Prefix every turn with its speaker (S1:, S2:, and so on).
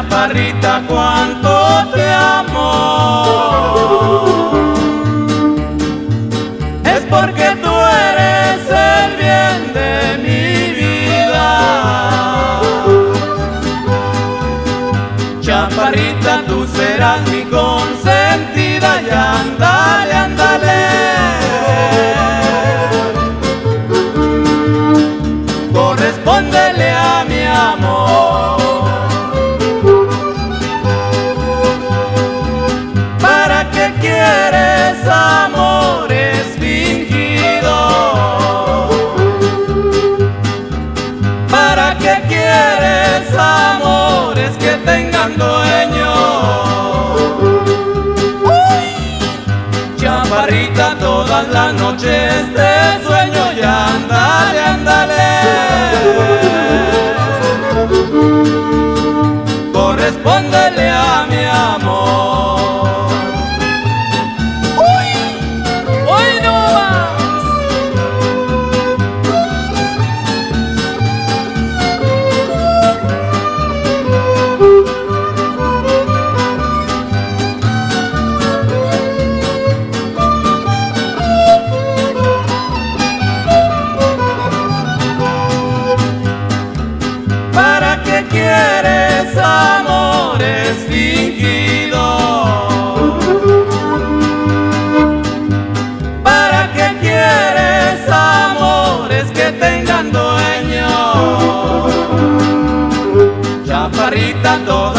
S1: Chaparrita, cuánto te amo, es porque tú eres el bien de mi vida. Chaparrita, tú serás mi consentida y ándale, ándale, correspóndele a mi amor. ¿Para qué quieres amores fingidos? ¿Para qué quieres amores que tengan dueño? Chaparrita, todas las noches te sueño y ándale, ándale, correspóndele a mi amor. ¡Hoy no más! ¿Para qué quieres amores fingidos? ¿Para qué quieres amores que tengan dueño? Chaparrita, todo